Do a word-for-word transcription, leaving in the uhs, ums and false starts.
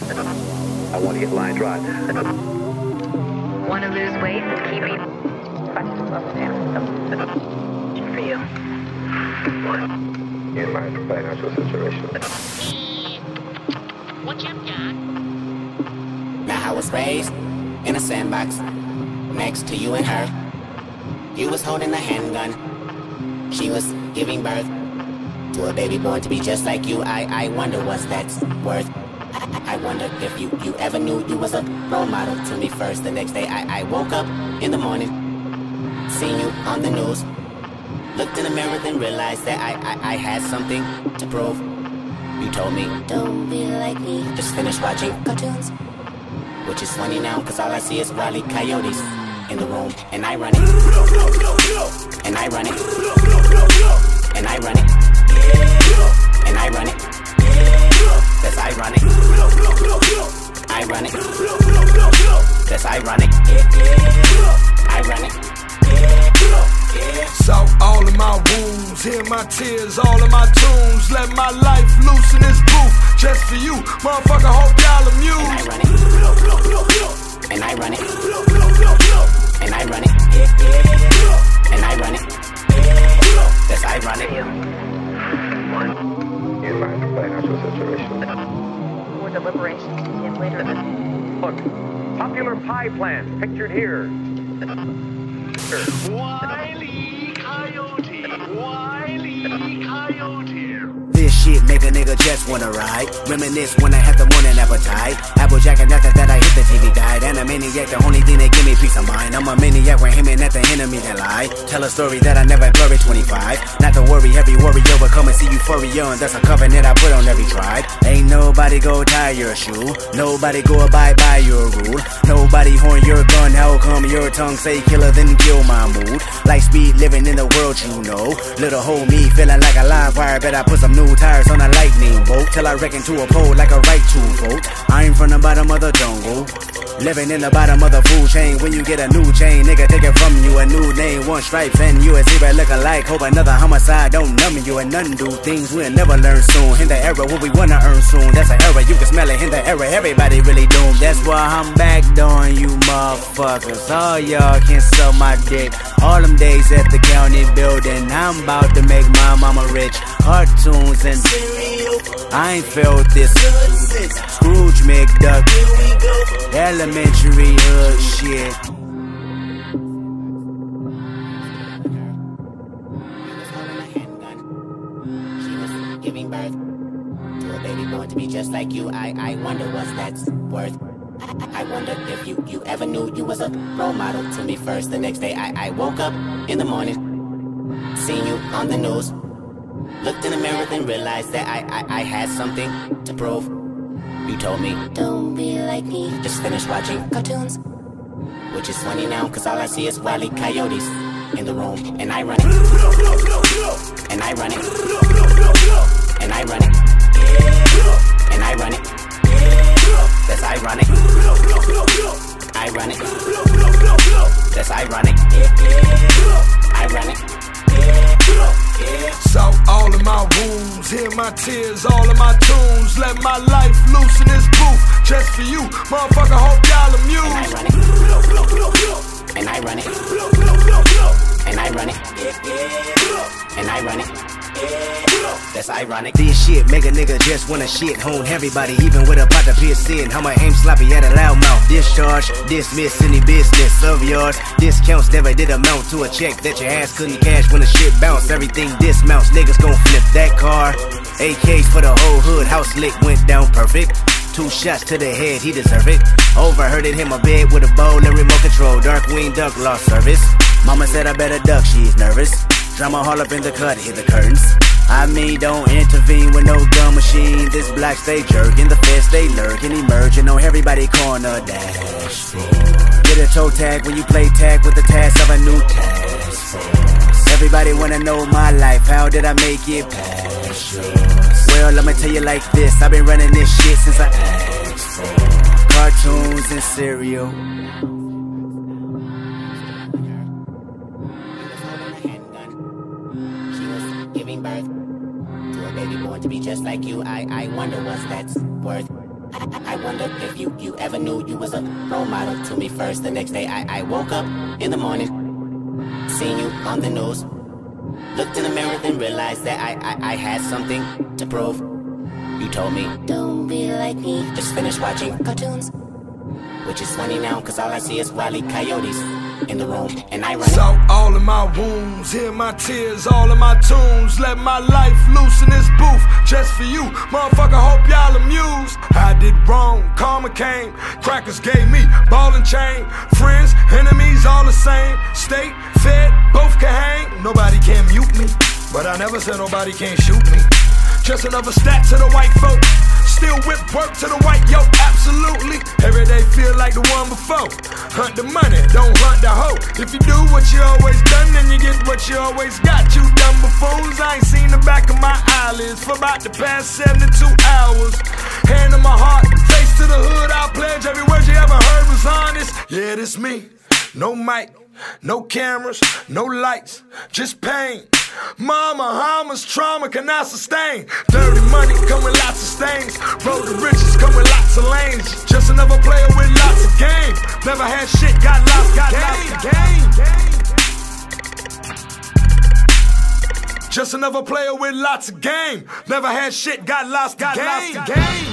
I want to get line drive. Want to lose weight and keep eating? For you. What? In my financial situation. What you got? Now I was raised in a sandbox next to you and her. You was holding a handgun. She was giving birth to a baby born to be just like you. I, I wonder what's that's worth. I, I wonder if you, you ever knew you was a role model to me first. The next day I, I woke up in the morning, seen you on the news, looked in the mirror then realized that I, I, I had something to prove. You told me, don't be like me, just finished watching cartoons. Which is funny now, cause all I see is Wile E. Coyotes in the room. And I run it, and I run it, and I run it, and I run it. That's ironic. I run it. That's ironic. Ironic. So all of my wounds, hear my tears, all of my tunes. Let my life loose in this booth, just for you, motherfucker. Hope y'all amused. And I run it. And I run it. And I run it. That's ironic. In my financial situation. More deliberation to begin later. Look, popular pie plans pictured here. Wile E. Coyote. Wile E. Coyote. This shit make a nigga just wanna ride. Reminisce when I have the morning appetite. Applejack and after that I hit the T V guide. And a maniac, the only thing that give me peace of mind. I'm a maniac when aiming at the enemy that lie. Tell a story that I never blurry twenty-five. Not to worry, every worry over come and see euphoria. And that's a covenant I put on every tribe. Ain't nobody go tie your shoe. Nobody go abide by your rule. Nobody horn your gun. How come your tongue say killer then kill my mood? Like speed living in the world you know. Little hoe me feeling like a live wire. Bet I put some new tires on a lightning bolt till I wreck into a pole like a right to vote. I'm from the bottom of the jungle, living in the bottom of the food chain. When you get a new chain, nigga take it from you. A new name, one stripes and you a zebra look alike. Hope another homicide don't numb you and none do things we'll never learn soon. In the era what we wanna earn soon. That's an era, you can smell it in the era. Everybody really doomed. That's why I'm back on you motherfuckers. All y'all can suck my dick. All them days at the county building, I'm about to make my mama rich. Cartoons and cereal, I ain't felt this. Scrooge McDuck, elementary hood shit. She was giving birth to a baby born to be just like you. I, I wonder what's that's worth. I, I wonder if you, you ever knew you was a role model to me first. The next day I, I woke up in the morning, seen you on the news, looked in the mirror then realized that I, I, I had something to prove. You told me, don't be like me, just finished watching cartoons. Which is funny now, cause all I see is Wile E. Coyotes in the room. And I run it. And I run it. And I run it. And I run it. That's ironic. I run it. That's ironic. Ironic. So all of my wounds, hear my tears, all of my tunes. Let my life loose in this booth, just for you, motherfucker. Hope y'all amused. And I run it. And I run it. And I run it. That's ironic. This shit make a nigga just wanna shit hone everybody, even with a pot to piss in. How my aim sloppy at a loud mouth. Discharge, dismiss any business of yours. Discounts never did amount to a check that your ass couldn't cash when the shit bounced. Everything dismounts, niggas gon' flip that car. A Ks for the whole hood, house lick went down perfect. Two shots to the head, he deserve it. Overheard it, hit my bed with a bowl and remote control. Darkwing Duck lost service. Mama said I better duck, she's nervous. Drama all up in the cut, hit the curtains. I mean, don't intervene with no gun machine. This black stay jerking, the feds stay lurking, emerging on everybody corner dashboard. Get a toe tag when you play tag with the task of a new task force. Everybody wanna know my life, how did I make it past yours? Well, I'ma tell you like this, I've been running this shit since I asked for cartoons and cereal. Giving birth to a baby born to be just like you. I, I wonder what's that's worth. I wonder if you, you ever knew you was a role model to me first. The next day I, I woke up in the morning, seen you on the news. Looked in the mirror and realized that I, I, I had something to prove. You told me, don't be like me, just finish watching cartoons. Which is funny now, cause all I see is Wile E. Coyotes in the room, and I run. So all of my wounds, hear my tears, all of my tunes. Let my life loose in this booth, just for you. Motherfucker, hope y'all amused. I did wrong, karma came. Crackers gave me ball and chain. Friends, enemies, all the same. State, fed, both can hang. Nobody can mute me, but I never said nobody can't shoot me. Just another stat to the white folk. Still whip work to the white yoke, absolutely. Every day feel like the one before. Hunt the money, don't hunt the hoe. If you do what you always done, then you get what you always got. You dumb buffoons, I ain't seen the back of my eyelids for about the past seventy-two hours. Hand on my heart, face to the hood, I pledge every word you ever heard was honest. Yeah, this me, no mic, no cameras, no lights, just pain. Mama, Hamas, trauma cannot sustain. Dirty money come with lots of stains. Road to riches come with lots of lanes. Just another player with lots of game. Never had shit, got lost, got lost the game. Just another player with lots of game. Never had shit, got lost, got lost, game.